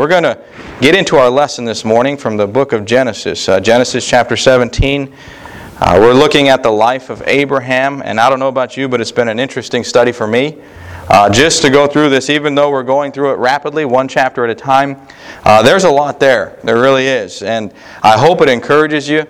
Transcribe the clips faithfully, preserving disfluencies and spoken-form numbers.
We're going to get into our lesson this morning from the book of Genesis. Uh, Genesis chapter seventeen. Uh, we're looking at the life of Abraham, and I don't know about you, but it's been an interesting study for me. Uh, just to go through this, even though we're going through it rapidly, one chapter at a time, uh, there's a lot there. There really is. And I hope it encourages you.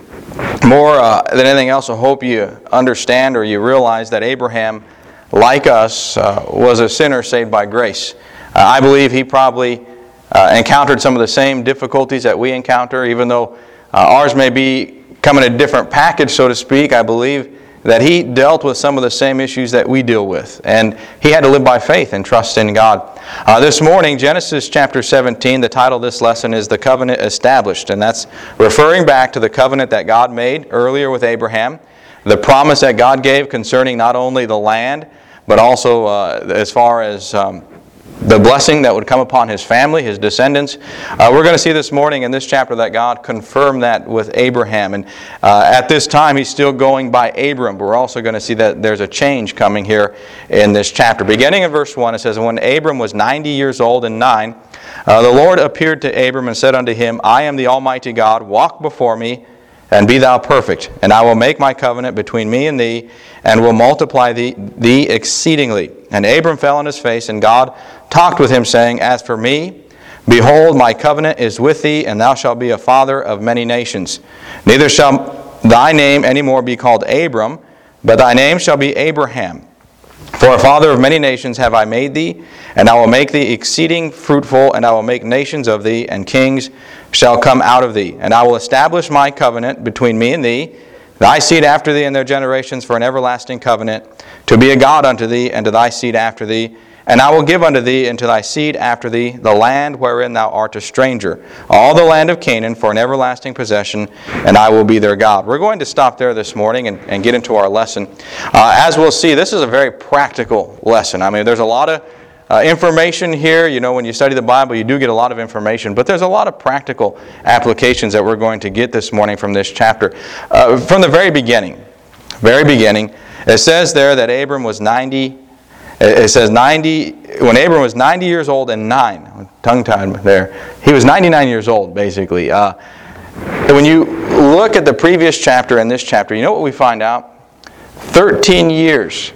More uh, than anything else, I hope you understand or you realize that Abraham, like us, uh, was a sinner saved by grace. Uh, I believe he probably uh, encountered some of the same difficulties that we encounter, even though uh, ours may be come in a different package, so to speak. I believe that he dealt with some of the same issues that we deal with. And he had to live by faith and trust in God. Uh, this morning, Genesis chapter seventeen, the title of this lesson is The Covenant Established. And that's referring back to the covenant that God made earlier with Abraham. The promise that God gave concerning not only the land, but also uh, as far as um, the blessing that would come upon his family, his descendants. Uh, we're going to see this morning in this chapter that God confirmed that with Abraham. And uh, at this time, he's still going by Abram. But we're also going to see that there's a change coming here in this chapter. Beginning in verse one, it says, "When Abram was ninety years old and nine, uh, the Lord appeared to Abram and said unto him, I am the Almighty God, walk before me, and be thou perfect. And I will make my covenant between me and thee, and will multiply thee, thee exceedingly. And Abram fell on his face, and God talked with him, saying, As for me, behold, my covenant is with thee, and thou shalt be a father of many nations. Neither shall thy name any more be called Abram, but thy name shall be Abraham. For a father of many nations have I made thee, and I will make thee exceeding fruitful, and I will make nations of thee, and kings shall come out of thee. And I will establish my covenant between me and thee, thy seed after thee and their generations, for an everlasting covenant, to be a God unto thee, and to thy seed after thee. And I will give unto thee and to thy seed after thee the land wherein thou art a stranger, all the land of Canaan for an everlasting possession, and I will be their God." We're going to stop there this morning and, and get into our lesson. Uh, as we'll see, this is a very practical lesson. I mean, there's a lot of uh, information here. You know, when you study the Bible, you do get a lot of information, but there's a lot of practical applications that we're going to get this morning from this chapter. Uh, from the very beginning, very beginning, it says there that Abram was ninety. It says ninety, when Abram was ninety years old and nine, tongue-tied there, he was ninety-nine years old, basically. Uh, when you look at the previous chapter and this chapter, you know what we find out? thirteen years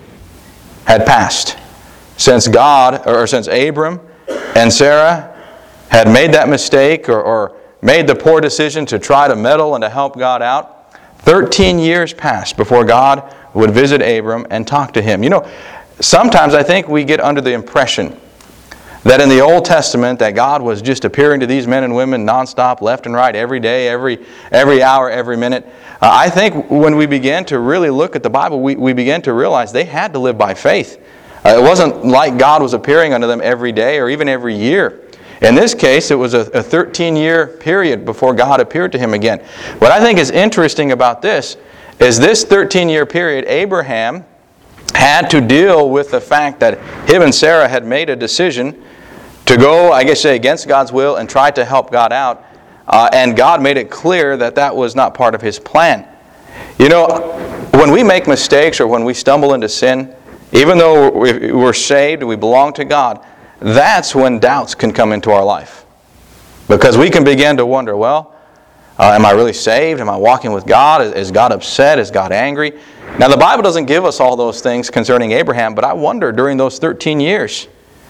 had passed since God, or since Abram and Sarah had made that mistake or, or made the poor decision to try to meddle and to help God out. thirteen years passed before God would visit Abram and talk to him. You know, sometimes I think we get under the impression that in the Old Testament that God was just appearing to these men and women nonstop, left and right, every day, every every hour, every minute. Uh, I think when we begin to really look at the Bible, we, we begin to realize they had to live by faith. Uh, it wasn't like God was appearing unto them every day or even every year. In this case, it was a, a thirteen-year period before God appeared to him again. What I think is interesting about this is this thirteen-year period, Abraham had to deal with the fact that him and Sarah had made a decision to go, I guess say, against God's will and try to help God out. Uh, and God made it clear that that was not part of His plan. You know, when we make mistakes or when we stumble into sin, even though we're saved and we belong to God, that's when doubts can come into our life. Because we can begin to wonder, well, uh, am I really saved? Am I walking with God? Is, is God upset? Is God angry? Now, the Bible doesn't give us all those things concerning Abraham, but I wonder during those thirteen years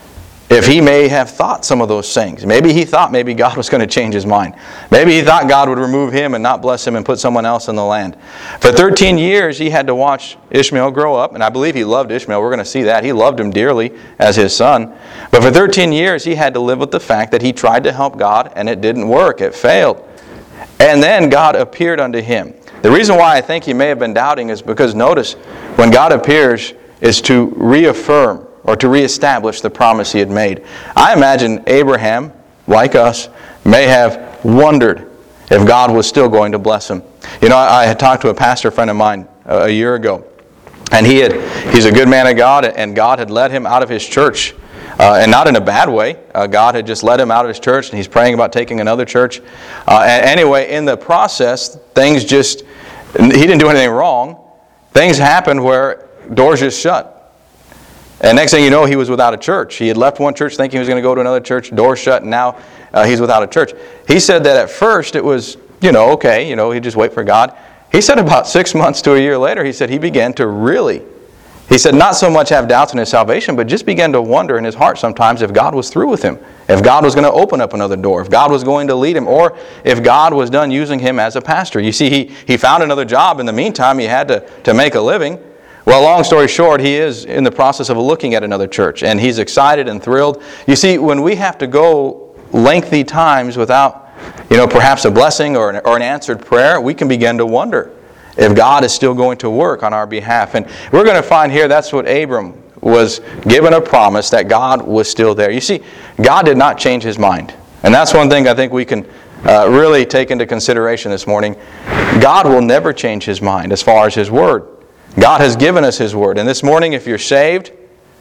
if he may have thought some of those things. Maybe he thought maybe God was going to change his mind. Maybe he thought God would remove him and not bless him and put someone else in the land. For thirteen years, he had to watch Ishmael grow up, and I believe he loved Ishmael. We're going to see that. He loved him dearly as his son. But for thirteen years, he had to live with the fact that he tried to help God, and it didn't work. It failed. And then God appeared unto him. The reason why I think he may have been doubting is because, notice, when God appears is to reaffirm or to reestablish the promise he had made. I imagine Abraham, like us, may have wondered if God was still going to bless him. You know, I, I had talked to a pastor friend of mine a, a year ago, and he had he's a good man of God, and God had led him out of his church. Uh, and not in a bad way. Uh, God had just led him out of his church, and he's praying about taking another church. Uh, and anyway, in the process, things just, he didn't do anything wrong. Things happened where doors just shut. And next thing you know, he was without a church. He had left one church thinking he was going to go to another church, door shut, and now uh, he's without a church. He said that at first it was, you know, okay, you know, he'd just wait for God. He said about six months to a year later, he said he began to really, he said not so much have doubts in his salvation, but just began to wonder in his heart sometimes if God was through with him, if God was going to open up another door, if God was going to lead him, or if God was done using him as a pastor. You see, he, he found another job. In the meantime, he had to, to make a living. Well, long story short, he is in the process of looking at another church, and he's excited and thrilled. You see, when we have to go lengthy times without, you know, perhaps a blessing or an, or an answered prayer, we can begin to wonder if God is still going to work on our behalf. And we're going to find here that's what Abram was given a promise, that God was still there. You see, God did not change his mind. And that's one thing I think we can uh, really take into consideration this morning. God will never change his mind as far as his word. God has given us his word. And this morning, if you're saved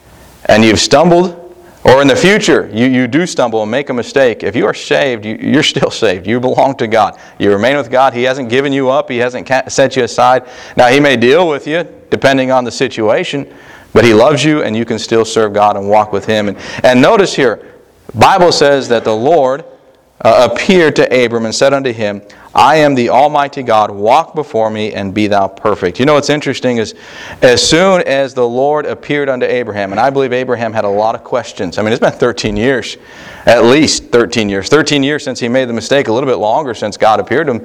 and you've stumbled, or in the future you, you do stumble and make a mistake, if you are saved, you, you're still saved. You belong to God. You remain with God. He hasn't given you up. He hasn't set you aside. Now, he may deal with you depending on the situation, but he loves you, and you can still serve God and walk with him. And, and notice here, the Bible says that the Lord uh, appeared to Abram and said unto him, I am the Almighty God, walk before me and be thou perfect. You know what's interesting is, as soon as the Lord appeared unto Abraham, and I believe Abraham had a lot of questions. I mean, it's been thirteen years, at least thirteen years. thirteen years since he made the mistake, a little bit longer since God appeared to him.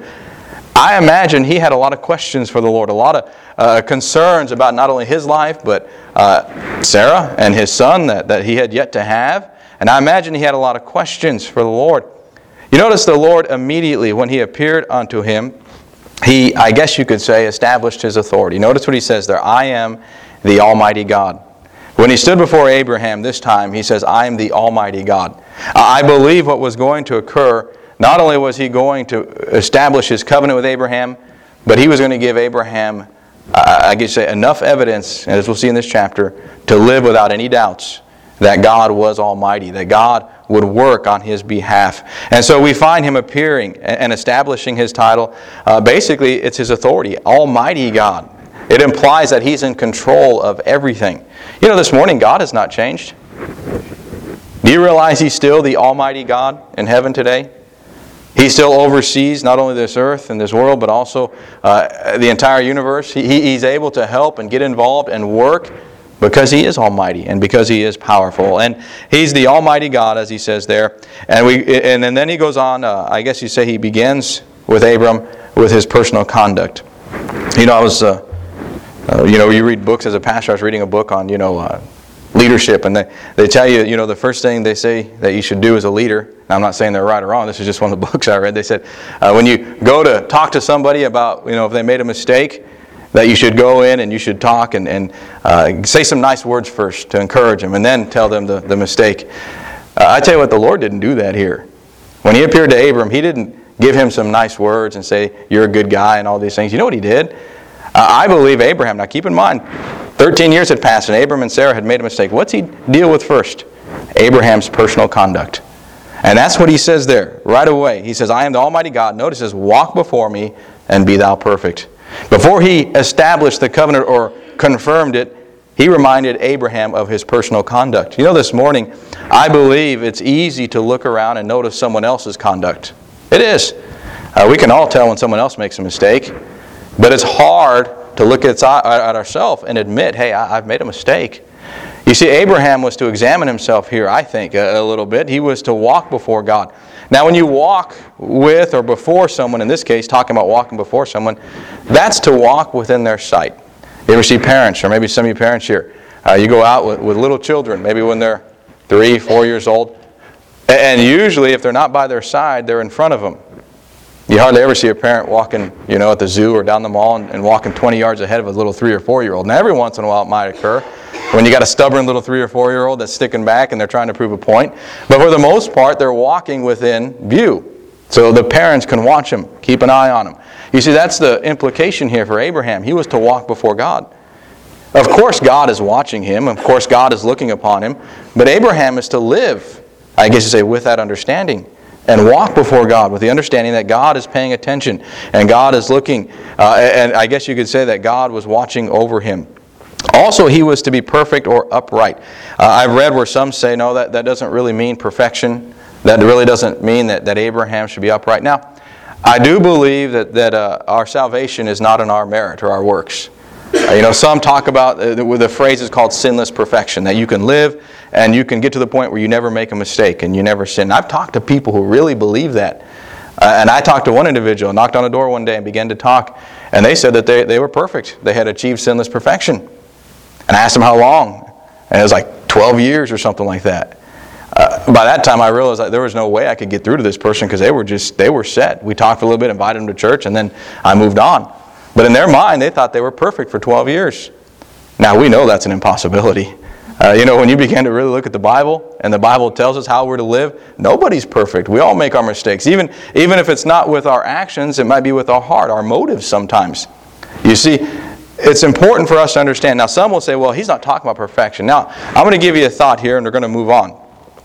I imagine he had a lot of questions for the Lord, a lot of uh, concerns about not only his life, but uh, Sarah and his son that, that he had yet to have. And I imagine he had a lot of questions for the Lord. You notice the Lord immediately, when he appeared unto him, he, I guess you could say, established his authority. Notice what he says there, I am the Almighty God. When he stood before Abraham this time, he says, I am the Almighty God. I believe what was going to occur, not only was he going to establish his covenant with Abraham, but he was going to give Abraham, I guess say, enough evidence, as we'll see in this chapter, to live without any doubts that God was Almighty, that God would work on his behalf. And so we find him appearing and establishing his title. Uh, basically, it's his authority, Almighty God. It implies that he's in control of everything. You know, this morning, God has not changed. Do you realize he's still the Almighty God in heaven today? He still oversees not only this earth and this world, but also uh, the entire universe. He, he's able to help and get involved and work because he is almighty and because he is powerful. And he's the Almighty God, as he says there. And we, and, and then he goes on, uh, I guess you say he begins with Abram with his personal conduct. You know, I was, uh, uh, you know, you read books as a pastor. I was reading a book on, you know, uh, leadership. And they, they tell you, you know, the first thing they say that you should do as a leader. Now, I'm not saying they're right or wrong. This is just one of the books I read. They said, uh, when you go to talk to somebody about, you know, if they made a mistake, that you should go in and you should talk and, and uh, say some nice words first to encourage them, and then tell them the, the mistake. Uh, I tell you what, the Lord didn't do that here. When he appeared to Abram, he didn't give him some nice words and say, you're a good guy and all these things. You know what he did? Uh, I believe Abraham, now keep in mind, thirteen years had passed and Abram and Sarah had made a mistake. What's he deal with first? Abraham's personal conduct. And that's what he says there right away. He says, I am the Almighty God. Notice this, walk before me and be thou perfect. Before he established the covenant or confirmed it, he reminded Abraham of his personal conduct. You know, this morning, I believe it's easy to look around and notice someone else's conduct. It is. Uh, we can all tell when someone else makes a mistake, but it's hard to look at, at ourselves and admit, hey, I, I've made a mistake. You see, Abraham was to examine himself here, I think, a, a little bit. He was to walk before God. Now, when you walk with or before someone, in this case, talking about walking before someone, that's to walk within their sight. You ever see parents, or maybe some of you parents here, uh, you go out with, with little children, maybe when they're three, four years old, and usually if they're not by their side, they're in front of them. You hardly ever see a parent walking, you know, at the zoo or down the mall and, and walking twenty yards ahead of a little three or four-year-old. Now, every once in a while it might occur when you got a stubborn little three or four-year-old that's sticking back and they're trying to prove a point. But for the most part, they're walking within view. So the parents can watch them, keep an eye on them. You see, that's the implication here for Abraham. He was to walk before God. Of course, God is watching him. Of course, God is looking upon him. But Abraham is to live, I guess you say, with that understanding. And walk before God with the understanding that God is paying attention and God is looking, uh, and I guess you could say that God was watching over him. Also, he was to be perfect or upright. Uh, I've read where some say, no, that, that doesn't really mean perfection. That really doesn't mean that, that Abraham should be upright. Now, I do believe that, that uh, our salvation is not in our merit or our works. Uh, you know, some talk about, uh, the, the phrase is called sinless perfection, that you can live and you can get to the point where you never make a mistake and you never sin. I've talked to people who really believe that. Uh, and I talked to one individual, knocked on a door one day and began to talk, and they said that they, they were perfect. They had achieved sinless perfection. And I asked them how long, and it was like twelve years or something like that. Uh, by that time I realized that there was no way I could get through to this person because they were just, they were set. We talked for a little bit, invited them to church, and then I moved on. But in their mind, they thought they were perfect for twelve years. Now we know that's an impossibility. Uh, you know, when you begin to really look at the Bible, and the Bible tells us how we're to live, nobody's perfect. We all make our mistakes. Even, even if it's not with our actions, it might be with our heart, our motives sometimes. You see, it's important for us to understand. Now, some will say, well, he's not talking about perfection. Now, I'm going to give you a thought here, and we're going to move on.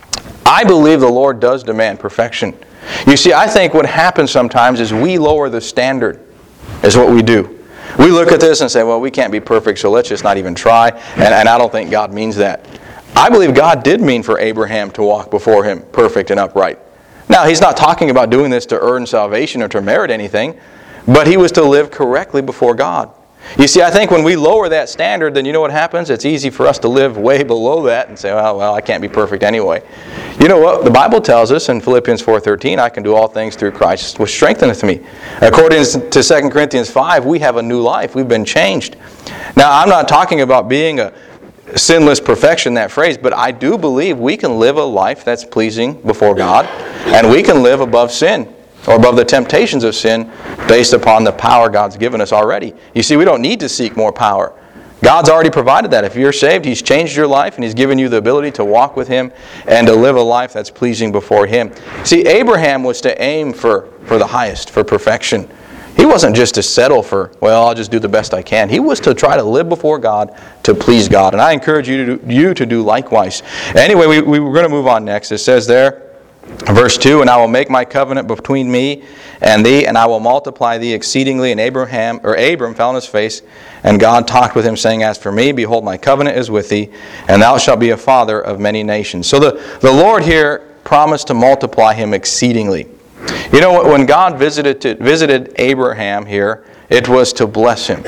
I believe the Lord does demand perfection. You see, I think what happens sometimes is we lower the standard, is what we do. We look at this and say, well, we can't be perfect, so let's just not even try. And, and I don't think God means that. I believe God did mean for Abraham to walk before Him perfect and upright. Now, He's not talking about doing this to earn salvation or to merit anything, but he was to live correctly before God. You see, I think when we lower that standard, then you know what happens? It's easy for us to live way below that and say, well, well, I can't be perfect anyway. You know what? The Bible tells us in Philippians four thirteen, I can do all things through Christ which strengtheneth me. According to Second Corinthians five, we have a new life. We've been changed. Now, I'm not talking about being a sinless perfection, that phrase, but I do believe we can live a life that's pleasing before God, and we can live above sin, or above the temptations of sin, based upon the power God's given us already. You see, we don't need to seek more power. God's already provided that. If you're saved, He's changed your life, and He's given you the ability to walk with Him and to live a life that's pleasing before Him. See, Abraham was to aim for, for the highest, for perfection. He wasn't just to settle for, well, I'll just do the best I can. He was to try to live before God to please God. And I encourage you to do, you to do likewise. Anyway, we, we, we're going to move on next. It says there, verse two, and I will make my covenant between me and thee, and I will multiply thee exceedingly. And Abraham, or Abram fell on his face, and God talked with him, saying, as for me, behold, my covenant is with thee, and thou shalt be a father of many nations. So the, the Lord here promised to multiply him exceedingly. You know, when God visited to, visited Abraham here, it was to bless him.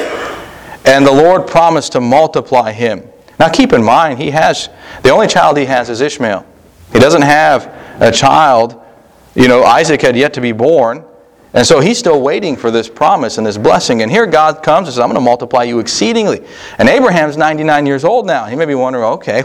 And the Lord promised to multiply him. Now keep in mind, he has, the only child he has is Ishmael. He doesn't have a child. You know, Isaac had yet to be born. And so he's still waiting for this promise and this blessing. And here God comes and says, I'm going to multiply you exceedingly. And Abraham's ninety-nine years old now. He may be wondering, okay,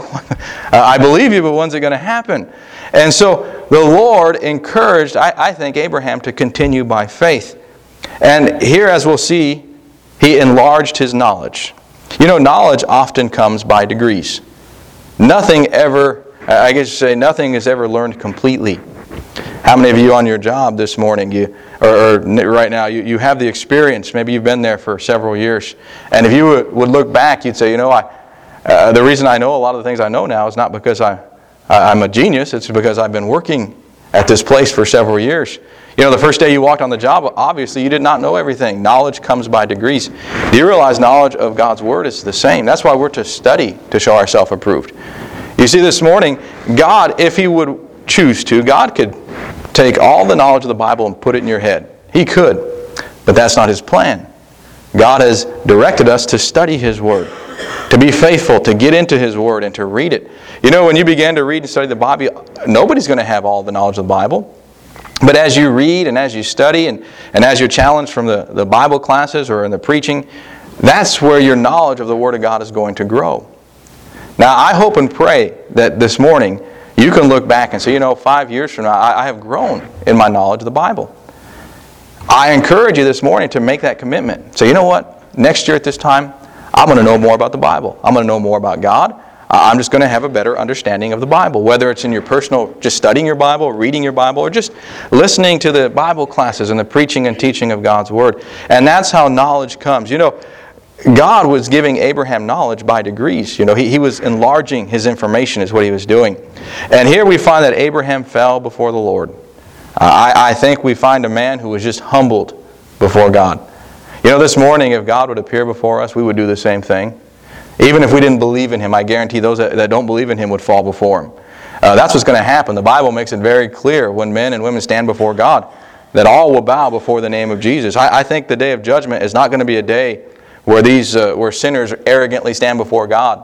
I believe you, but when's it going to happen? And so the Lord encouraged, I, I think, Abraham to continue by faith. And here, as we'll see, he enlarged his knowledge. You know, knowledge often comes by degrees. Nothing ever, I guess you say, nothing is ever learned completely. How many of you on your job this morning, you, or, or right now, you, you have the experience, maybe you've been there for several years, and if you would, would look back, you'd say, you know, I, uh, the reason I know a lot of the things I know now is not because I, I, I'm a genius, it's because I've been working at this place for several years. You know, the first day you walked on the job, obviously you did not know everything. Knowledge comes by degrees. Do you realize knowledge of God's Word is the same? That's why we're to study to show ourselves approved. You see, this morning, God, if He would choose to, God could take all the knowledge of the Bible and put it in your head. He could, but that's not His plan. God has directed us to study His Word, to be faithful, to get into His Word and to read it. You know, when you begin to read and study the Bible, nobody's going to have all the knowledge of the Bible. But as you read and as you study and, and as you're challenged from the, the Bible classes or in the preaching, that's where your knowledge of the Word of God is going to grow. Now, I hope and pray that this morning you can look back and say, you know, five years from now, I, I have grown in my knowledge of the Bible. I encourage you this morning to make that commitment. So, you know what? Next year at this time, I'm going to know more about the Bible. I'm going to know more about God. I'm just going to have a better understanding of the Bible, whether it's in your personal, just studying your Bible, reading your Bible, or just listening to the Bible classes and the preaching and teaching of God's Word. And that's how knowledge comes. You know, God was giving Abraham knowledge by degrees. You know, he, he was enlarging his information is what he was doing. And here we find that Abraham fell before the Lord. Uh, I, I think we find a man who was just humbled before God. You know, this morning, if God would appear before us, we would do the same thing. Even if we didn't believe in him, I guarantee those that, that don't believe in him would fall before him. Uh, that's what's going to happen. The Bible makes it very clear when men and women stand before God that all will bow before the name of Jesus. I, I think the day of judgment is not going to be a day where these uh, where sinners arrogantly stand before God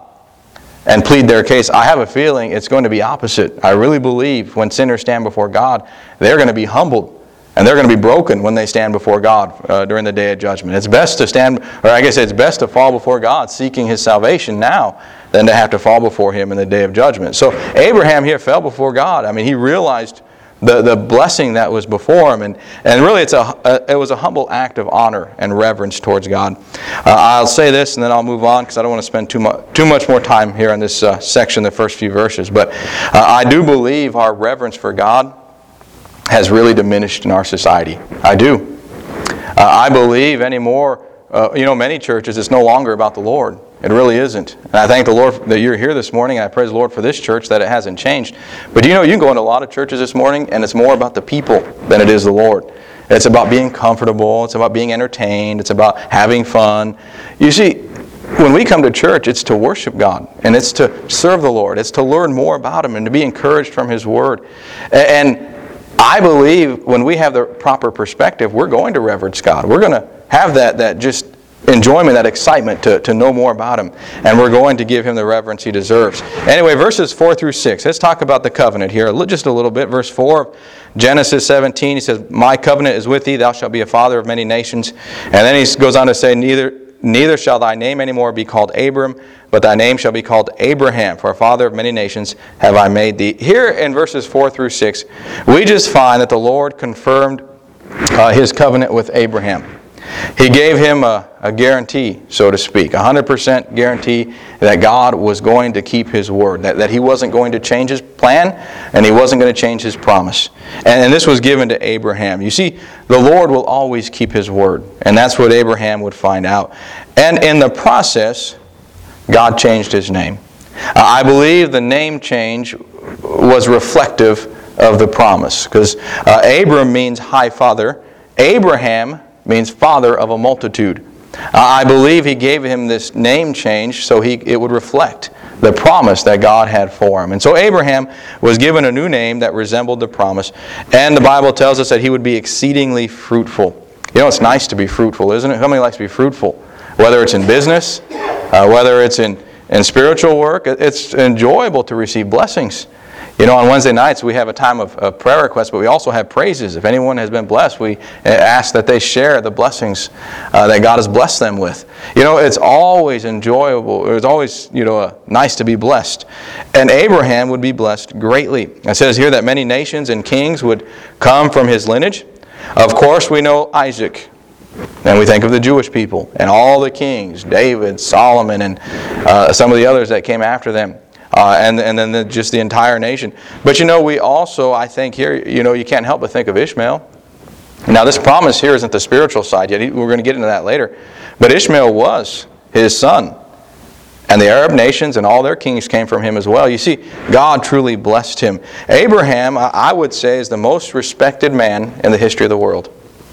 and plead their case. I have a feeling it's going to be opposite. I really believe when sinners stand before God, they're going to be humbled. And they're going to be broken when they stand before God uh, during the day of judgment. It's best to stand, or I guess it's best to fall before God seeking His salvation now than to have to fall before Him in the day of judgment. So Abraham here fell before God. I mean, he realized the, the blessing that was before him. And, and really it's a, a, it was a humble act of honor and reverence towards God. Uh, I'll say this and then I'll move on because I don't want to spend too much, too much more time here on this uh, section, the first few verses. But uh, I do believe our reverence for God has really diminished in our society. I do. Uh, I believe anymore, uh, you know, many churches, it's no longer about the Lord. It really isn't. And I thank the Lord that you're here this morning, and I praise the Lord for this church that it hasn't changed. But you know, you can go into a lot of churches this morning, and it's more about the people than it is the Lord. It's about being comfortable. It's about being entertained. It's about having fun. You see, when we come to church, it's to worship God, and it's to serve the Lord. It's to learn more about Him and to be encouraged from His Word. And I believe when we have the proper perspective, we're going to reverence God. We're going to have that, that just enjoyment, that excitement to, to know more about Him. And we're going to give Him the reverence He deserves. Anyway, verses four through six. Let's talk about the covenant here just a little bit. Verse four of Genesis seventeen, he says, "My covenant is with thee, thou shalt be a father of many nations." And then he goes on to say, Neither Neither shall thy name anymore be called Abram, but thy name shall be called Abraham, for a father of many nations have I made thee. Here in verses four through six, we just find that the Lord confirmed uh, His covenant with Abraham. He gave him a, a guarantee, so to speak, a one hundred percent guarantee that God was going to keep His word, that, that He wasn't going to change His plan, and He wasn't going to change His promise. And, and this was given to Abraham. You see, the Lord will always keep His word, and that's what Abraham would find out. And in the process, God changed his name. Uh, I believe the name change was reflective of the promise, because uh, Abram means high father. Abraham means father of a multitude. Uh, I believe He gave him this name change so he it would reflect the promise that God had for him. And so Abraham was given a new name that resembled the promise. And the Bible tells us that he would be exceedingly fruitful. You know, it's nice to be fruitful, isn't it? How many likes to be fruitful? Whether it's in business, uh, whether it's in, in spiritual work, it's enjoyable to receive blessings. You know, on Wednesday nights we have a time of, of prayer requests, but we also have praises. If anyone has been blessed, we ask that they share the blessings uh, that God has blessed them with. You know, it's always enjoyable. It's always, you know, uh, nice to be blessed. And Abraham would be blessed greatly. It says here that many nations and kings would come from his lineage. Of course, we know Isaac. And we think of the Jewish people and all the kings, David, Solomon, and uh, some of the others that came after them. Uh, and, and then the, just the entire nation. But you know, we also, I think here, you know, you can't help but think of Ishmael. Now this promise here isn't the spiritual side yet. We're going to get into that later. But Ishmael was his son. And the Arab nations and all their kings came from him as well. You see, God truly blessed him. Abraham, I would say, is the most respected man in the history of the world.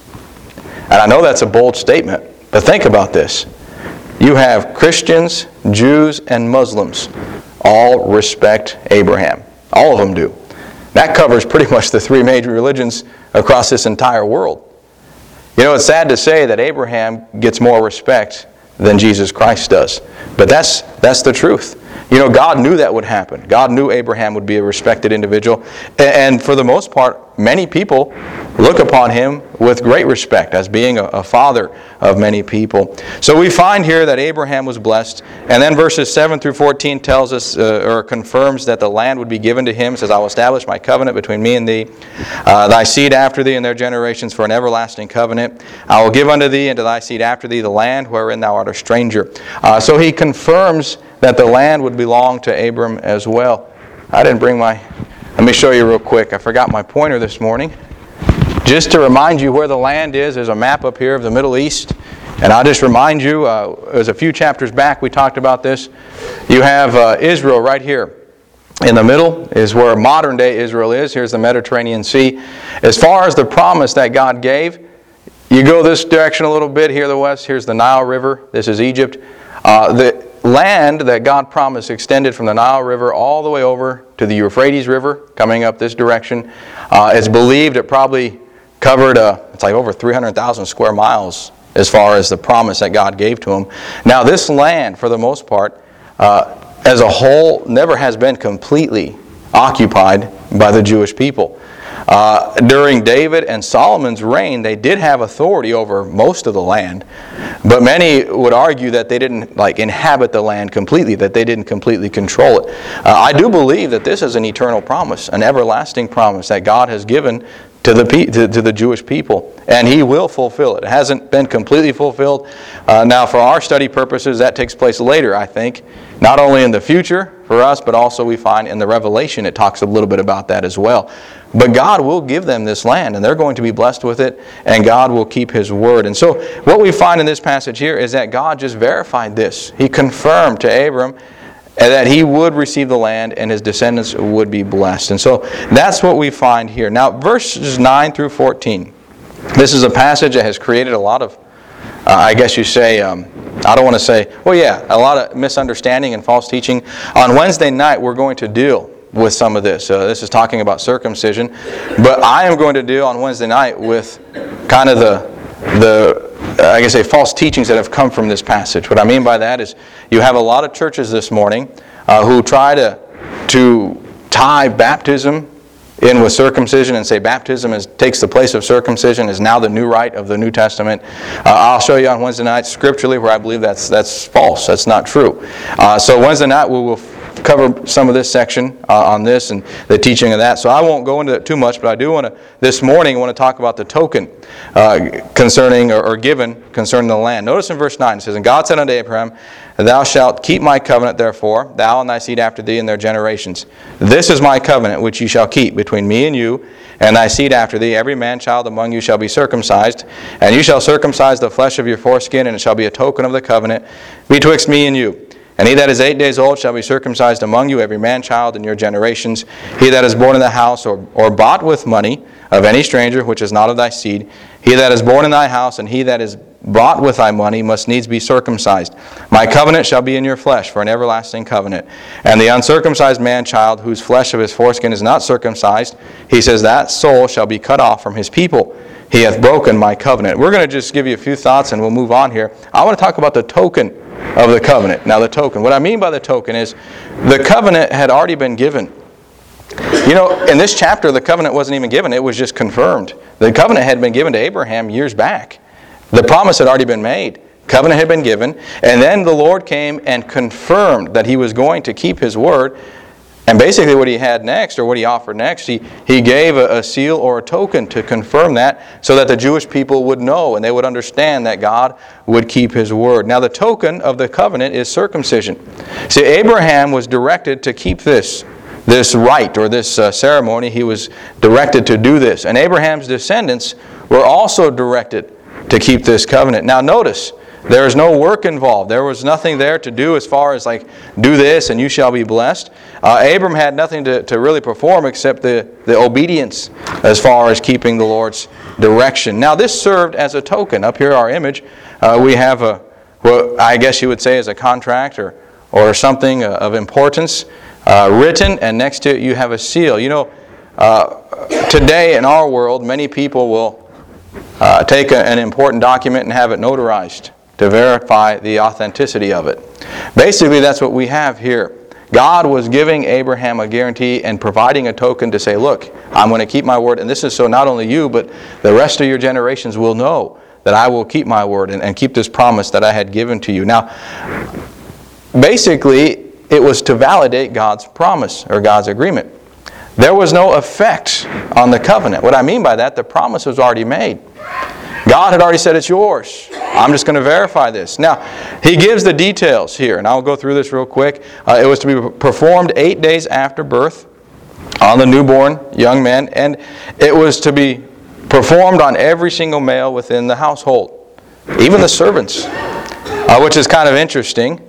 And I know that's a bold statement, but think about this. You have Christians, Jews, and Muslims all respect Abraham. All of them do. That covers pretty much the three major religions across this entire world. You know, it's sad to say that Abraham gets more respect than Jesus Christ does. But that's that's the truth. You know, God knew that would happen. God knew Abraham would be a respected individual. And for the most part, many people look upon him with great respect as being a father of many people. So we find here that Abraham was blessed. And then verses seven through fourteen tells us, uh, or confirms that the land would be given to him. It says, I will establish my covenant between me and thee, uh, thy seed after thee and their generations for an everlasting covenant. I will give unto thee and to thy seed after thee the land wherein thou art a stranger. Uh, so he confirms that the land would belong to Abram as well. I didn't bring my... Let me show you real quick. I forgot my pointer this morning. Just to remind you where the land is, there's a map up here of the Middle East. And I'll just remind you, uh, it was a few chapters back we talked about this. You have uh, Israel right here. In the middle is where modern-day Israel is. Here's the Mediterranean Sea. As far as the promise that God gave, you go this direction a little bit, here the west, here's the Nile River. This is Egypt. Uh, the land that God promised extended from the Nile River all the way over to the Euphrates River, coming up this direction. Uh, it's believed it probably covered, uh, it's like over three hundred thousand square miles as far as the promise that God gave to him. Now this land, for the most part, uh, as a whole, never has been completely occupied by the Jewish people. Uh, during David and Solomon's reign, they did have authority over most of the land, but many would argue that they didn't like inhabit the land completely, that they didn't completely control it. Uh, I do believe that this is an eternal promise, an everlasting promise that God has given to the to, to the Jewish people, and He will fulfill it. It hasn't been completely fulfilled. Uh, now, for our study purposes, that takes place later, I think, not only in the future for us, but also we find in the Revelation it talks a little bit about that as well. But God will give them this land, and they're going to be blessed with it, and God will keep His word. And so what we find in this passage here is that God just verified this. He confirmed to Abram that he would receive the land and his descendants would be blessed. And so that's what we find here. Now, verses nine through fourteen. This is a passage that has created a lot of, uh, I guess you say, um, I don't want to say, well, yeah, a lot of misunderstanding and false teaching. On Wednesday night, we're going to deal with some of this. Uh, this is talking about circumcision. But I am going to deal on Wednesday night with kind of the the I guess say false teachings that have come from this passage. What I mean by that is you have a lot of churches this morning uh, who try to to tie baptism in with circumcision and say baptism is, takes the place of circumcision, is now the new rite of the New Testament. Uh, I'll show you on Wednesday night scripturally where I believe that's that's false. That's not true. Uh, so Wednesday night we will cover some of this section uh, on this and the teaching of that. So I won't go into it too much, but I do want to, this morning, I want to talk about the token uh, concerning or, or given concerning the land. Notice in verse nine, it says, "And God said unto Abraham, Thou shalt keep my covenant, therefore, thou and thy seed after thee and their generations. This is my covenant which ye shall keep between me and you, and thy seed after thee. Every man-child among you shall be circumcised, and you shall circumcise the flesh of your foreskin, and it shall be a token of the covenant betwixt me and you. And he that is eight days old shall be circumcised among you, every man-child in your generations. He that is born in the house or, or bought with money of any stranger, which is not of thy seed, he that is born in thy house, and he that is bought with thy money, must needs be circumcised. My covenant shall be in your flesh for an everlasting covenant. And the uncircumcised man-child, whose flesh of his foreskin is not circumcised, he says, that soul shall be cut off from his people. He hath broken my covenant." We're going to just give you a few thoughts and we'll move on here. I want to talk about the token of the covenant. Now the token. What I mean by the token is the covenant had already been given. You know, in this chapter the covenant wasn't even given. It was just confirmed. The covenant had been given to Abraham years back. The promise had already been made. Covenant had been given. And then the Lord came and confirmed that He was going to keep His word. And basically what He had next, or what He offered next, He, he gave a, a seal or a token to confirm that so that the Jewish people would know and they would understand that God would keep His word. Now the token of the covenant is circumcision. See, Abraham was directed to keep this, this rite or this uh, ceremony. He was directed to do this. And Abraham's descendants were also directed to keep this covenant. Now notice, there is no work involved. There was nothing there to do as far as like, do this and you shall be blessed. Uh, Abram had nothing to, to really perform except the, the obedience as far as keeping the Lord's direction. Now this served as a token. Up here our image, uh, we have a, what I guess you would say is a contract or, or something of importance uh, written, and next to it you have a seal. You know, uh, today in our world many people will uh, take a, an important document and have it notarized to verify the authenticity of it. Basically, that's what we have here. God was giving Abraham a guarantee and providing a token to say, look, I'm going to keep my word, and this is so not only you, but the rest of your generations will know that I will keep my word and, and keep this promise that I had given to you. Now, basically, it was to validate God's promise or God's agreement. There was no effect on the covenant. What I mean by that, the promise was already made. God had already said it's yours. I'm just going to verify this. Now, He gives the details here, and I'll go through this real quick. Uh, it was to be performed eight days after birth on the newborn young man, and it was to be performed on every single male within the household, even the servants, uh, which is kind of interesting.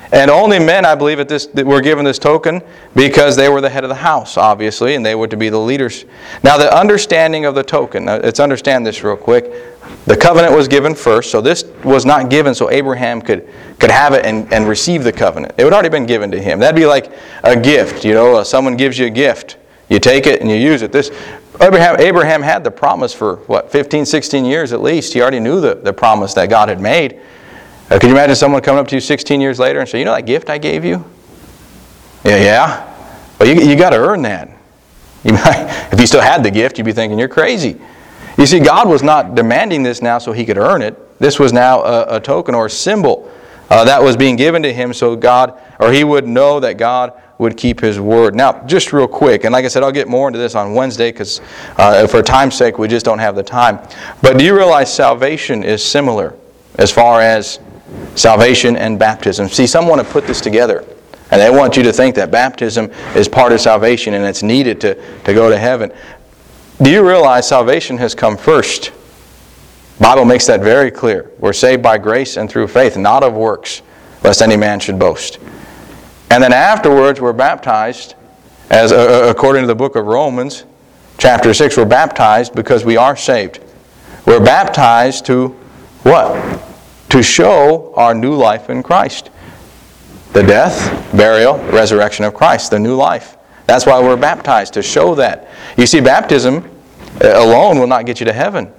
And only men, I believe, at this that were given this token because they were the head of the house, obviously, and they were to be the leaders. Now, the understanding of the token, now, let's understand this real quick. The covenant was given first, so this was not given so Abraham could, could have it and, and receive the covenant. It had already been given to him. That'd be like a gift. You know, someone gives you a gift. You take it and you use it. This Abraham, Abraham had the promise for, what, fifteen, sixteen years at least. He already knew the, the promise that God had made. Uh, can you imagine someone coming up to you sixteen years later and say, you know that gift I gave you? Yeah, yeah. Well, you, you got to earn that. You might, if you still had the gift, you'd be thinking you're crazy. You see, God was not demanding this now so He could earn it. This was now a, a token or a symbol uh, that was being given to him so God, or he would know that God would keep His word. Now, just real quick, and like I said, I'll get more into this on Wednesday because uh, for time's sake, we just don't have the time. But do you realize salvation is similar as far as salvation and baptism? See, some want to put this together, and they want you to think that baptism is part of salvation and it's needed to, to go to heaven. Do you realize salvation has come first? The Bible makes that very clear. We're saved by grace and through faith, not of works, lest any man should boast. And then afterwards, we're baptized, as uh, according to the book of Romans, chapter six, we're baptized because we are saved. We're baptized to what? To show our new life in Christ. The death, burial, resurrection of Christ, the new life. That's why we're baptized, to show that. You see, baptism alone will not get you to heaven.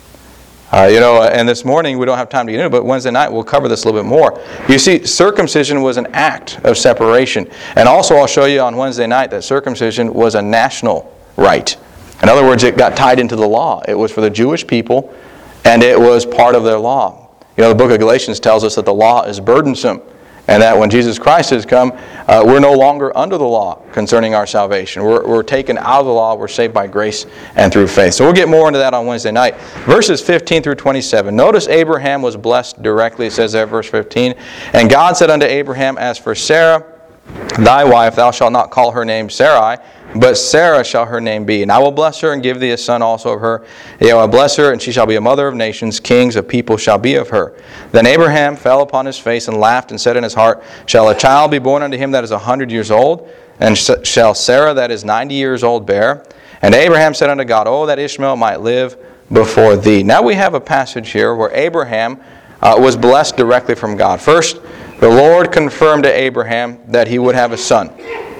Uh, you know, and this morning we don't have time to get into it, but Wednesday night we'll cover this a little bit more. You see, circumcision was an act of separation. And also I'll show you on Wednesday night that circumcision was a national rite. In other words, it got tied into the law. It was for the Jewish people, and it was part of their law. You know, the book of Galatians tells us that the law is burdensome, and that when Jesus Christ has come, uh, we're no longer under the law concerning our salvation. We're, we're taken out of the law. We're saved by grace and through faith. So we'll get more into that on Wednesday night. Verses fifteen through twenty-seven. Notice Abraham was blessed directly. It says there, verse fifteen. And God said unto Abraham, As for Sarah, thy wife, thou shalt not call her name Sarai, but Sarah shall her name be. And I will bless her and give thee a son also of her. Yea, I will bless her, and she shall be a mother of nations. Kings of people shall be of her. Then Abraham fell upon his face and laughed and said in his heart, Shall a child be born unto him that is a hundred years old? And shall Sarah that is ninety years old bear? And Abraham said unto God, Oh, that Ishmael might live before thee. Now we have a passage here where Abraham uh, was blessed directly from God. First, the Lord confirmed to Abraham that he would have a son.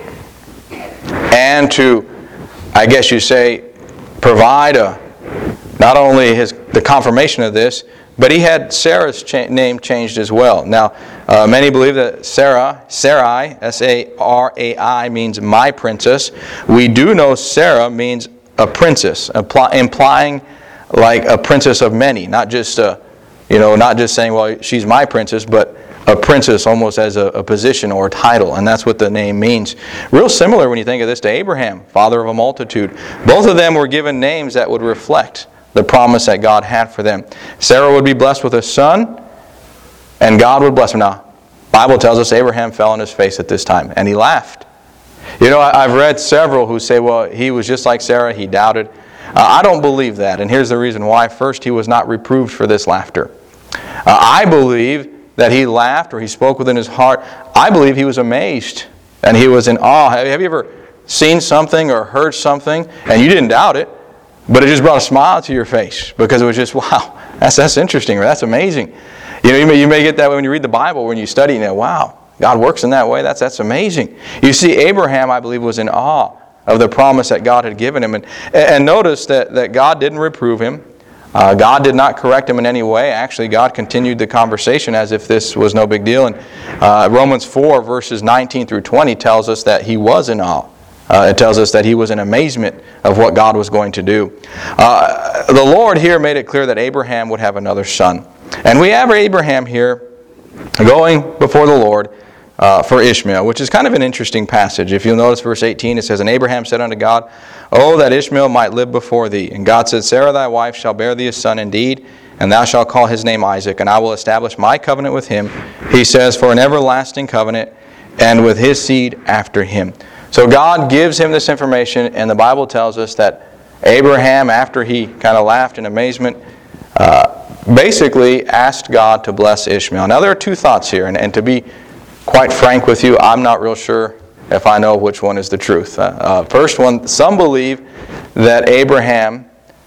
And to, I guess you say, provide a, not only his the confirmation of this, but he had Sarah's cha- name changed as well. Now, uh, many believe that Sarah, Sarai, S A R A I, means my princess. We do know Sarah means a princess, imply, implying like a princess of many, not just a, you know, not just saying, well, she's my princess, but a princess almost as a, a position or a title, and that's what the name means. Real similar when you think of this to Abraham, father of a multitude. Both of them were given names that would reflect the promise that God had for them. Sarah would be blessed with a son, and God would bless him. Now, the Bible tells us Abraham fell on his face at this time, and he laughed. You know, I've read several who say, well, he was just like Sarah, he doubted. Uh, I don't believe that, and here's the reason why. First, he was not reproved for this laughter. Uh, I believe that he laughed or he spoke within his heart. I believe he was amazed and he was in awe. Have you ever seen something or heard something and you didn't doubt it, but it just brought a smile to your face because it was just, wow, that's that's interesting or that's amazing. You know, you may, you may get that when you read the Bible, when you study, you know, wow, God works in that way. That's that's amazing. You see, Abraham, I believe, was in awe of the promise that God had given him. And, and notice that, that God didn't reprove him. Uh, God did not correct him in any way. Actually, God continued the conversation as if this was no big deal. And uh, Romans four, verses nineteen through twenty tells us that he was in awe. Uh, it tells us that he was in amazement of what God was going to do. Uh, the Lord here made it clear that Abraham would have another son. And we have Abraham here going before the Lord uh, for Ishmael, which is kind of an interesting passage. If you'll notice verse eighteen, it says, And Abraham said unto God, Oh, that Ishmael might live before thee. And God said, Sarah thy wife shall bear thee a son indeed, and thou shalt call his name Isaac, and I will establish my covenant with him, he says, for an everlasting covenant, and with his seed after him. So God gives him this information, and the Bible tells us that Abraham, after he kind of laughed in amazement, uh, basically asked God to bless Ishmael. Now there are two thoughts here, and, and to be quite frank with you, I'm not real sure if I know which one is the truth. Uh, uh, first one, some believe that Abraham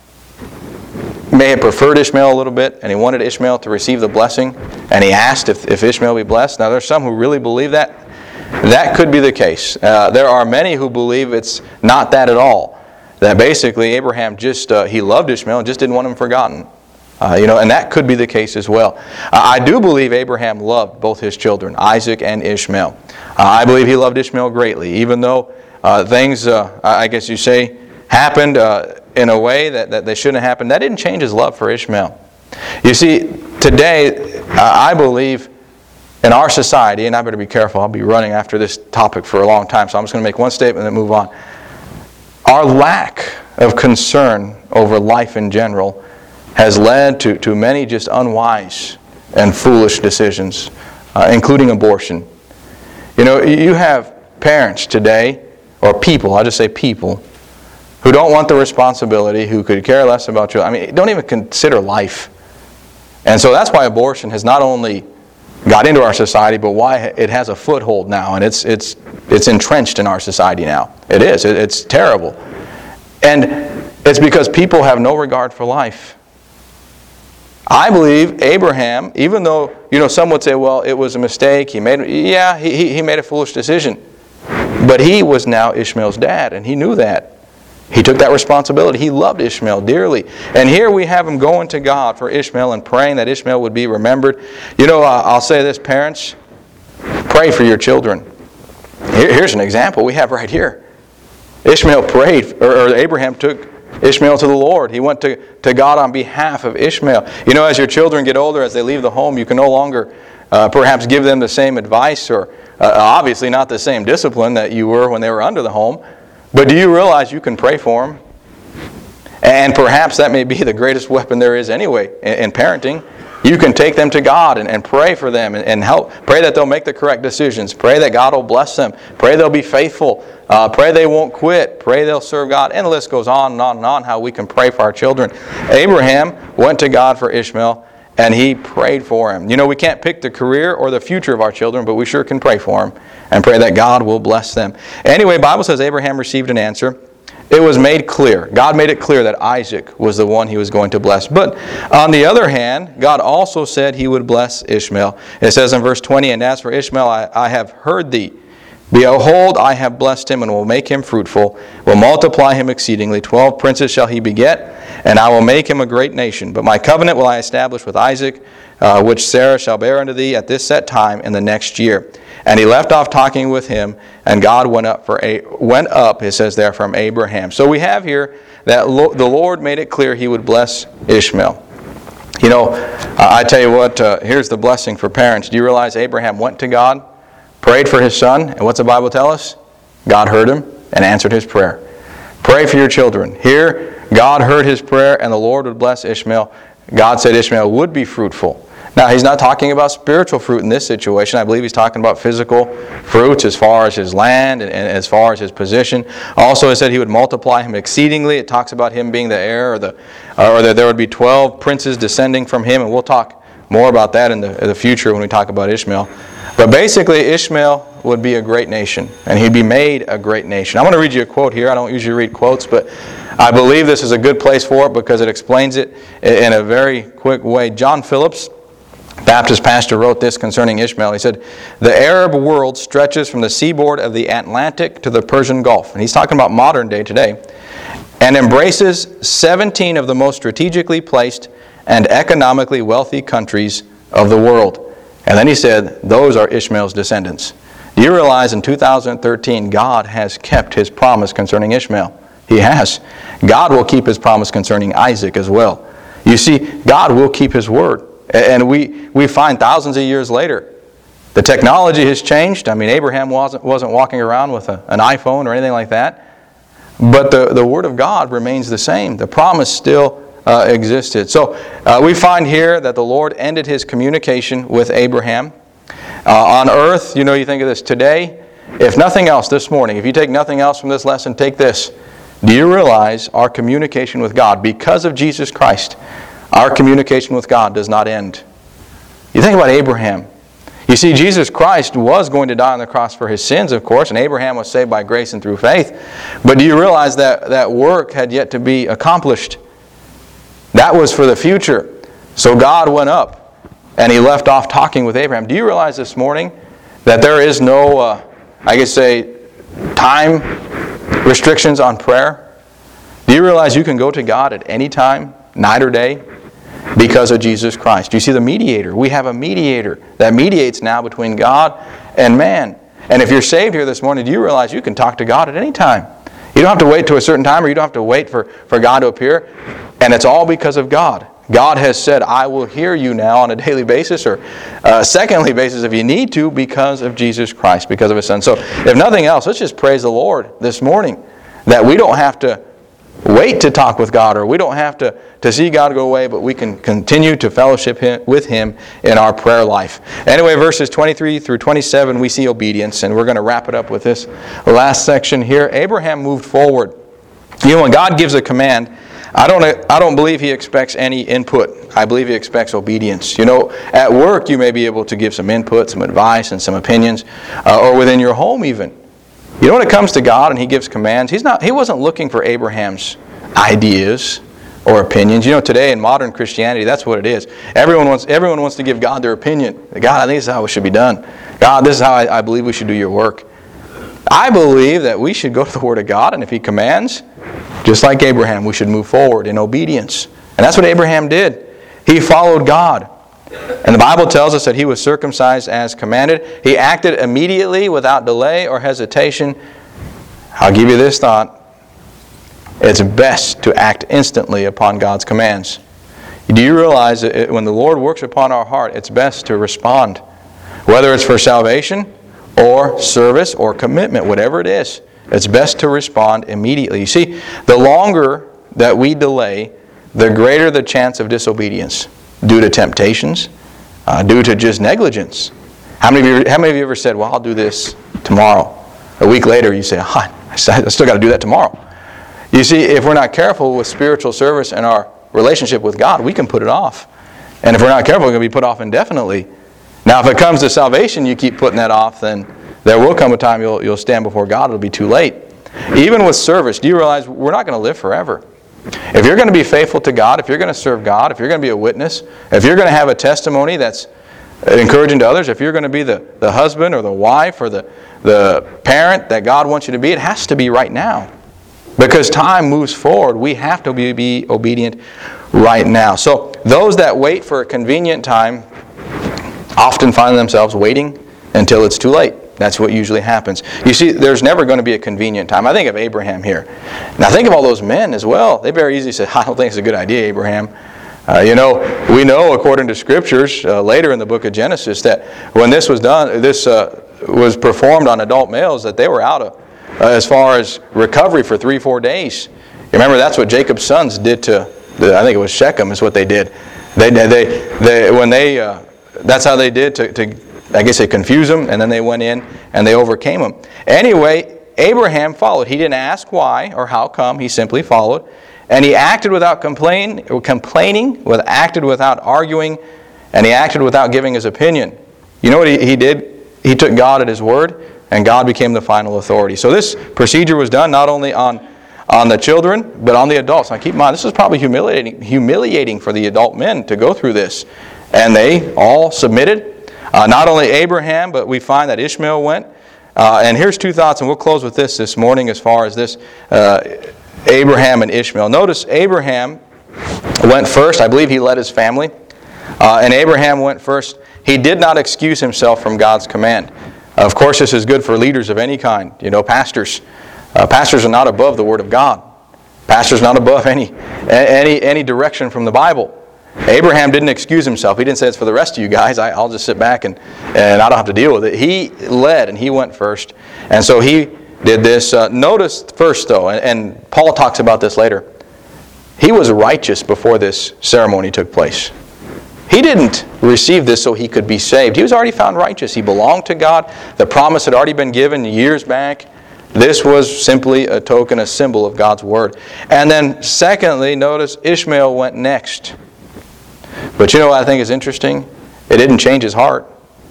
may have preferred Ishmael a little bit, and he wanted Ishmael to receive the blessing, and he asked if, if Ishmael be blessed. Now, there's some who really believe that. That could be the case. Uh, there are many who believe it's not that at all. That basically Abraham just, uh, he loved Ishmael and just didn't want him forgotten. Uh, you know, and that could be the case as well. Uh, I do believe Abraham loved both his children, Isaac and Ishmael. Uh, I believe he loved Ishmael greatly, even though uh, things, uh, I guess you say, happened uh, in a way that, that they shouldn't have happened. That didn't change his love for Ishmael. You see, today, uh, I believe in our society, and I better be careful, I'll be running after this topic for a long time, so I'm just going to make one statement and then move on. Our lack of concern over life in general has led to, to many just unwise and foolish decisions, uh, including abortion. You know, you have parents today, or people, I'll just say people, who don't want the responsibility, who could care less about you. I mean, don't even consider life. And so that's why abortion has not only got into our society, but why it has a foothold now, and it's it's it's entrenched in our society now. It is. It, it's terrible. And it's because people have no regard for life. I believe Abraham, even though, you know, some would say, well, it was a mistake, he made, yeah, he, he made a foolish decision. But he was now Ishmael's dad, and he knew that. He took that responsibility. He loved Ishmael dearly. And here we have him going to God for Ishmael and praying that Ishmael would be remembered. You know, I'll say this, parents, pray for your children. Here's an example we have right here. Ishmael prayed, or, or Abraham took Ishmael to the Lord. He went to, to God on behalf of Ishmael. You know, as your children get older, as they leave the home, you can no longer uh, perhaps give them the same advice or uh, obviously not the same discipline that you were when they were under the home. But do you realize you can pray for them? And perhaps that may be the greatest weapon there is anyway in, in parenting. You can take them to God and, and pray for them and, and help. Pray that they'll make the correct decisions. Pray that God will bless them. Pray they'll be faithful. Uh, pray they won't quit. Pray they'll serve God. And the list goes on and on and on how we can pray for our children. Abraham went to God for Ishmael and he prayed for him. You know, we can't pick the career or the future of our children, but we sure can pray for them and pray that God will bless them. Anyway, the Bible says Abraham received an answer. It was made clear. God made it clear that Isaac was the one he was going to bless. But on the other hand, God also said he would bless Ishmael. It says in verse twenty, and as for Ishmael, I, I have heard thee. Behold, I have blessed him and will make him fruitful, will multiply him exceedingly. Twelve princes shall he beget, and I will make him a great nation. But my covenant will I establish with Isaac, uh, which Sarah shall bear unto thee at this set time in the next year. And he left off talking with him, and God went up for a, went up, it says there, from Abraham. So we have here that lo- the Lord made it clear he would bless Ishmael. You know, uh, I tell you what, uh, here's the blessing for parents. Do you realize Abraham went to God, prayed for his son, and what's the Bible tell us? God heard him and answered his prayer. Pray for your children. Here, God heard his prayer, and the Lord would bless Ishmael. God said Ishmael would be fruitful. Now, he's not talking about spiritual fruit in this situation. I believe he's talking about physical fruits as far as his land and, and as far as his position. Also, it said he would multiply him exceedingly. It talks about him being the heir, or, the, or that there would be twelve princes descending from him, and we'll talk more about that in the, in the future when we talk about Ishmael. But basically, Ishmael would be a great nation, and he'd be made a great nation. I'm going to read you a quote here. I don't usually read quotes, but I believe this is a good place for it because it explains it in a very quick way. John Phillips, Baptist pastor, wrote this concerning Ishmael. He said, the Arab world stretches from the seaboard of the Atlantic to the Persian Gulf. And he's talking about modern day today. And embraces seventeen of the most strategically placed and economically wealthy countries of the world. And then he said, those are Ishmael's descendants. Do you realize in two thousand thirteen, God has kept his promise concerning Ishmael? He has. God will keep his promise concerning Isaac as well. You see, God will keep his word. And we, we find thousands of years later, the technology has changed. I mean, Abraham wasn't, wasn't walking around with a, an iPhone or anything like that. But the, the Word of God remains the same. The promise still uh, existed. So uh, we find here that the Lord ended his communication with Abraham. Uh, on earth, you know, you think of this today, if nothing else this morning, if you take nothing else from this lesson, take this. Do you realize our communication with God, because of Jesus Christ, our communication with God does not end? You think about Abraham. You see, Jesus Christ was going to die on the cross for his sins, of course, and Abraham was saved by grace and through faith. But do you realize that that work had yet to be accomplished? That was for the future. So God went up, and he left off talking with Abraham. Do you realize this morning that there is no, uh, I guess say, time restrictions on prayer? Do you realize you can go to God at any time, night or day, because of Jesus Christ? You see, the mediator. We have a mediator that mediates now between God and man. And if you're saved here this morning, do you realize you can talk to God at any time? You don't have to wait to a certain time, or you don't have to wait for, for God to appear. And it's all because of God. God has said, I will hear you now on a daily basis, or a secondly basis if you need to, because of Jesus Christ, because of His Son. So if nothing else, let's just praise the Lord this morning that we don't have to wait to talk with God, or we don't have to, to see God go away, but we can continue to fellowship him, with Him in our prayer life. Anyway, verses twenty-three through twenty-seven, we see obedience, and we're going to wrap it up with this last section here. Abraham moved forward. You know, when God gives a command, I don't, I don't believe He expects any input. I believe He expects obedience. You know, at work you may be able to give some input, some advice, and some opinions, uh, or within your home even. You know, when it comes to God and He gives commands, He's not, He wasn't looking for Abraham's ideas or opinions. You know, today in modern Christianity, that's what it is. Everyone wants, everyone wants to give God their opinion. God, I think this is how it should be done. God, this is how I, I believe we should do your work. I believe that we should go to the Word of God, and if He commands, just like Abraham, we should move forward in obedience. And that's what Abraham did. He followed God. And the Bible tells us that he was circumcised as commanded. He acted immediately without delay or hesitation. I'll give you this thought. It's best to act instantly upon God's commands. Do you realize that when the Lord works upon our heart, it's best to respond? Whether it's for salvation or service or commitment, whatever it is, it's best to respond immediately. You see, the longer that we delay, the greater the chance of disobedience due to temptations, uh, due to just negligence. How many, of you, how many of you ever said, well, I'll do this tomorrow? A week later you say, oh, I still got to do that tomorrow. You see, if we're not careful with spiritual service and our relationship with God, we can put it off. And if we're not careful, we're going to be put off indefinitely. Now, if it comes to salvation, you keep putting that off, then there will come a time you'll, you'll stand before God. It'll be too late. Even with service, do you realize we're not going to live forever? If you're going to be faithful to God, if you're going to serve God, if you're going to be a witness, if you're going to have a testimony that's encouraging to others, if you're going to be the, the husband or the wife or the, the parent that God wants you to be, it has to be right now. Because time moves forward, we have to be, be obedient right now. So those that wait for a convenient time often find themselves waiting until it's too late. That's what usually happens. You see, there's never going to be a convenient time. I think of Abraham here. Now think of all those men as well. They very easily say, I don't think it's a good idea, Abraham. Uh, you know, we know according to Scriptures uh, later in the book of Genesis that when this was done, this uh, was performed on adult males, that they were out of uh, as far as recovery for three, four days. You remember that's what Jacob's sons did to, the, I think it was Shechem is what they did. They, they, they, when they, uh, that's how they did to, to I guess they confused them, and then they went in and they overcame them. Anyway, Abraham followed. He didn't ask why or how come. He simply followed. And he acted without complain, complaining, with, acted without arguing, and he acted without giving his opinion. You know what he, he did? He took God at His word, and God became the final authority. So this procedure was done not only on, on the children, but on the adults. Now keep in mind, this is probably humiliating, humiliating for the adult men to go through this. And they all submitted. Uh, not only Abraham, but we find that Ishmael went. Uh, and here's two thoughts, and we'll close with this this morning as far as this uh, Abraham and Ishmael. Notice Abraham went first. I believe he led his family. Uh, and Abraham went first. He did not excuse himself from God's command. Uh, of course, this is good for leaders of any kind. You know, pastors. Uh, pastors are not above the Word of God. Pastors are not above any, any, any direction from the Bible. Abraham didn't excuse himself. He didn't say it's for the rest of you guys. I, I'll just sit back and, and I don't have to deal with it. He led and he went first. And so he did this. Uh, notice first though, and, and Paul talks about this later, he was righteous before this ceremony took place. He didn't receive this so he could be saved. He was already found righteous. He belonged to God. The promise had already been given years back. This was simply a token, a symbol of God's word. And then secondly, notice Ishmael went next. But you know what I think is interesting? It didn't change his heart.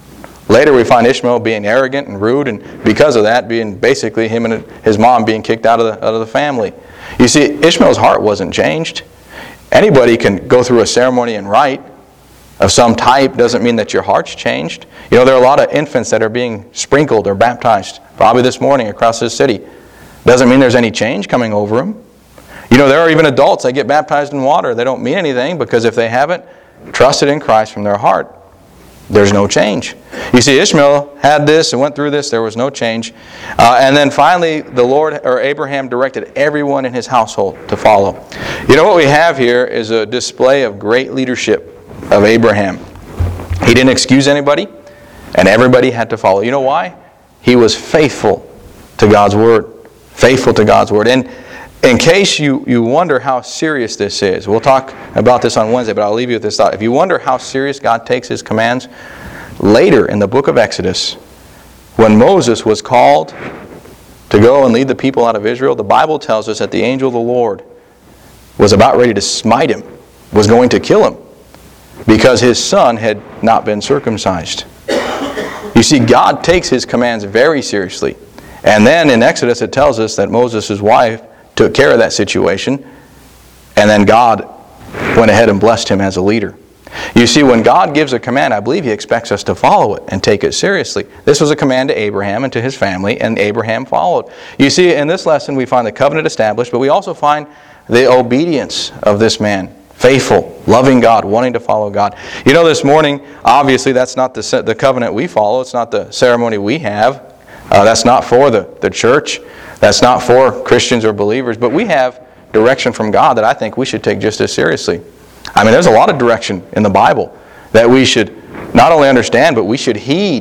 Later we find Ishmael being arrogant and rude, and because of that, being basically him and his mom being kicked out of the, out of the family. You see, Ishmael's heart wasn't changed. Anybody can go through a ceremony and rite of some type. Doesn't mean that your heart's changed. You know, there are a lot of infants that are being sprinkled or baptized, probably this morning across this city. Doesn't mean there's any change coming over them. You know, there are even adults that get baptized in water. They don't mean anything because if they haven't trusted in Christ from their heart, there's no change. You see, Ishmael had this and went through this. There was no change. Uh, and then finally, the Lord, or Abraham, directed everyone in his household to follow. You know what we have here is a display of great leadership of Abraham. He didn't excuse anybody, and everybody had to follow. You know why? He was faithful to God's Word. Faithful to God's Word. And in case you, you wonder how serious this is, we'll talk about this on Wednesday, but I'll leave you with this thought. If you wonder how serious God takes His commands, later in the book of Exodus, when Moses was called to go and lead the people out of Israel, the Bible tells us that the angel of the Lord was about ready to smite him, was going to kill him, because his son had not been circumcised. You see, God takes His commands very seriously. And then in Exodus it tells us that Moses' wife took care of that situation, and then God went ahead and blessed him as a leader. You see, when God gives a command, I believe He expects us to follow it and take it seriously. This was a command to Abraham and to his family, and Abraham followed. You see, in this lesson we find the covenant established, but we also find the obedience of this man. Faithful, loving God, wanting to follow God. You know, this morning, obviously that's not the, the covenant we follow. It's not the ceremony we have. Uh, that's not for the, the church. That's not for Christians or believers. But we have direction from God that I think we should take just as seriously. I mean, there's a lot of direction in the Bible that we should not only understand, but we should heed